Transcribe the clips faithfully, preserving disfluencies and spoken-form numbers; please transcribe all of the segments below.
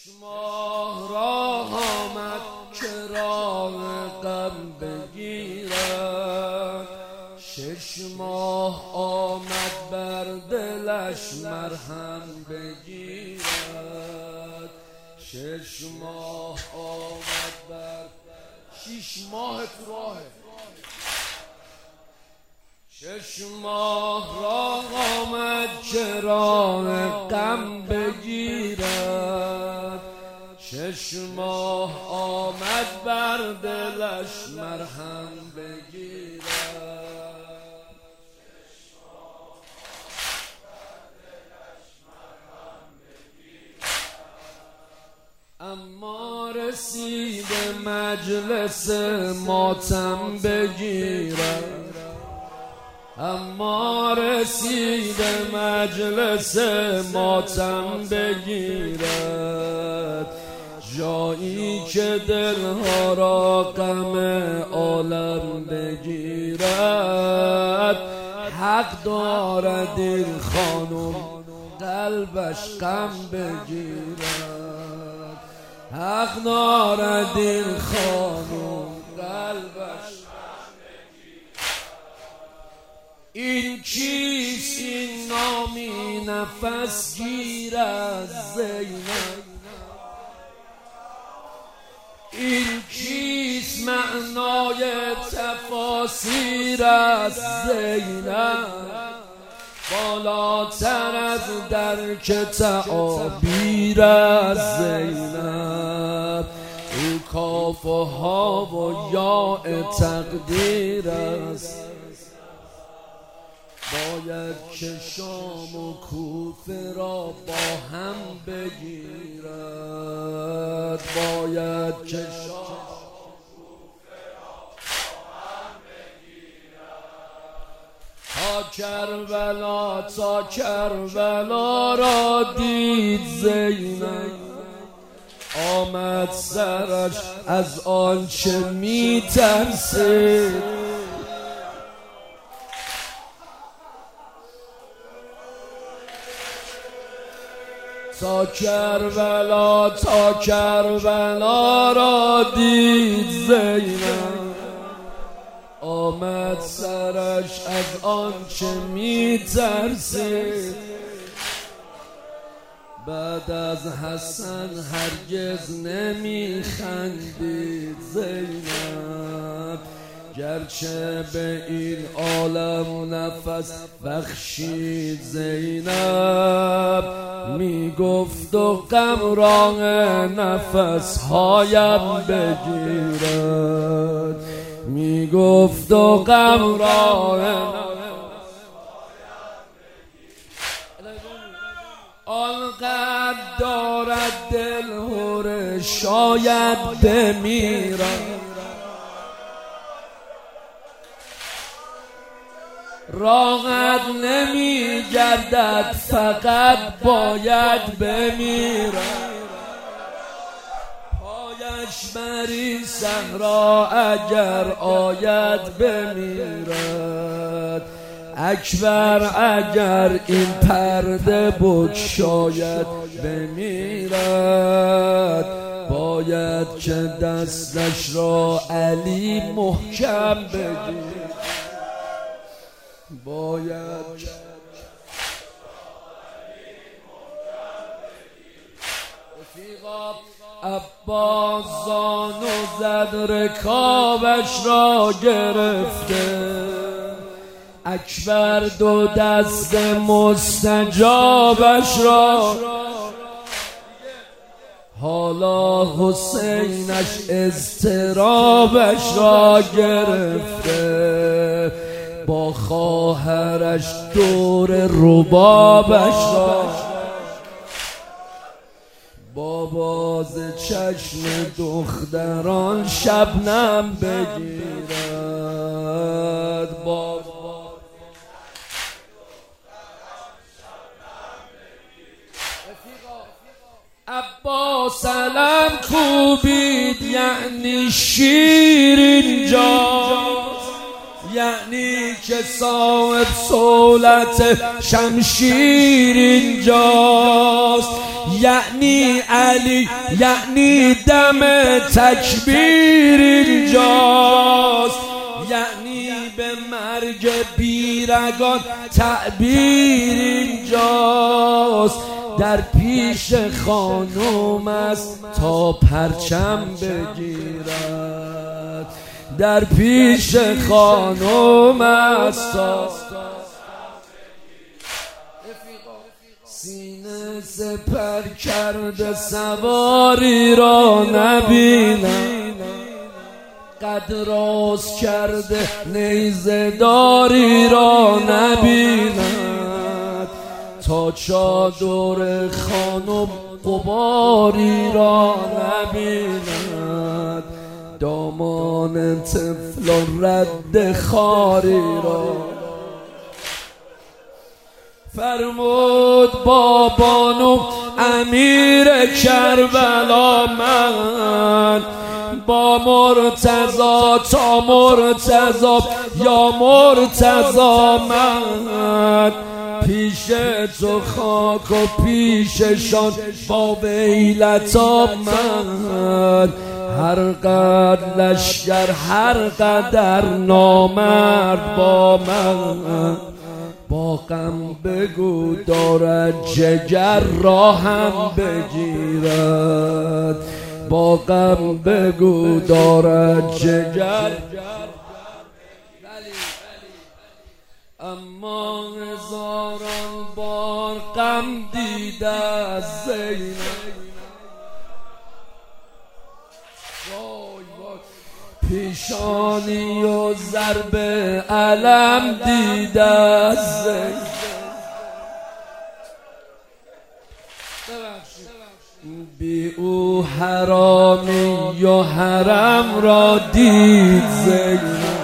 شش ماه راه آمد که راه غم بگیرد، شش ماه آمد بر دلش مرهم بگیرد، شش ماه آمد بر شش ماه تو راهه، شش ماه راه آمد که راه غم بگیرد، شش ماه آمد بر دلش مرهم بگیرد، اما رسید مجلس ماتم بگیرد، اما رسید مجلس ماتم بگیرد، جایی که دلها را غم عالم بگیرد، حق دارد این خانم قلبش غم بگیرد، حق دارد این خانم قلبش. این کیست این نامی نفس گیر از زینب، این کیست معنای تفاسیر از زینب، بالاتر از درک تعابیر از زینب، او کاف و ها و یاء تقدیر است، باید که شام و کوفه را با هم بگیرد، باید که شام و کوفه را با هم بگیرد، تا کربلا تا کربلا را دید زینب، آمد سرش از آنچه می ترسید، تا کربلا تا کربلا را دید زینب، آمد سرش از آنچه می ترسید، بعد از حسن هرگز نمی خندید زینب، گرچه به این عالم نفس بخشید زینب، می گفت و غم را نفس هایم بگیرد، می گفت و غم را آنقدر دارد دل هره شاید بمیرد، راحت نمی گردد فقط باید بمیرد، پایش بری صحرا اگر آید بمیرد، اکبر اگر این پرده بگشاید بمیرد، باید که دستش را علی محکم بگیرد، باید رفیقا عباس زانو زد رکابش را گرفته، اکبر دو دست مستجابش را، حالا حسینش اضطرابش را گرفته، با خواهرش دور ربابش را، با باز چشم دختران شبنم بگیرد، با عباس علم کوبید یعنی شیر اینجاست، یعنی که صاحب صولت شمشیر اینجاست، یعنی علی، یعنی دم تکبیر اینجاست، یعنی به مرگ بیرگان تعبیر اینجاست. در پیش خانوم است تا پرچم بگیرد، در پیش خانوم است تا سینه سپر کرده سواری را نبینم، قد راست کرده نیزه داری را نبیند، تا چادر خانم غباری را نبیند، دامان طفل رد خاری را. فرمود بابانو امیر کربلا من، با مرتضی تا مرتضی یا مرتضی من، پیش تو خاک و پیششان با ویلت آمد. هر قدر لشکر هر قدر نامرد با من، با غم بگو دارد جگر را هم بگیرد، با غم بگو دارد جگر. اما هزاران بار غم دیده از زینب، پیشانی و ضرب علم دیده از زینب. بی او حرامی و حرم را دید زینب،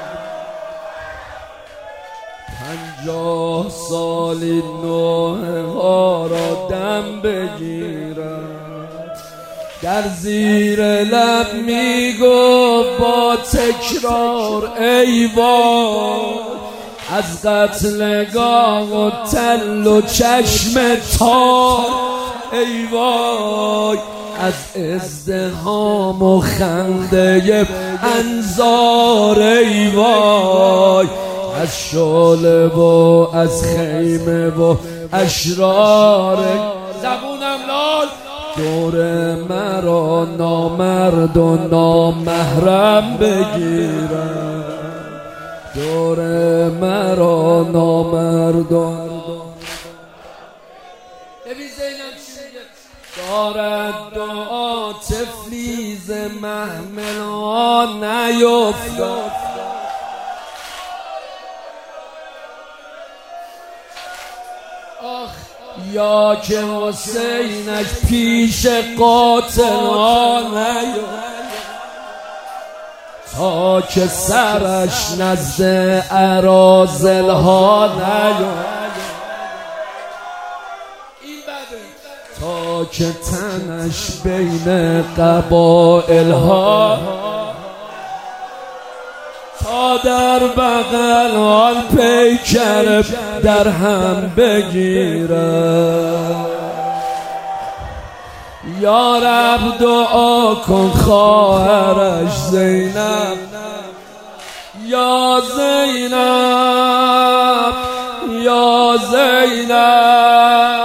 پنجاه سالی نوحه ها را دم بگیرد، در زیر لب می گفت با تکرار ای وای، از قتلگاه و تل و چشم تار ای وای، از ازدحام و خنده انظار ای وای، از شعله و از خیمه و اشرار. زبونم لال دور مرا نامرد و نامحرم بگیرم، دور مرا نامرد و دارد دعا تفلیز محمل ها نیفتاد. یا که حسینش پیش قاتل ها نیفتاد، تا که سرش نزد اراذل ها نیفتاد، تا که تنش بین قبائل ها، تا در بغل آن پیکر در هم بگیرد. یا رب دعا کن خواهرش زینب، یا زینب یا زینب.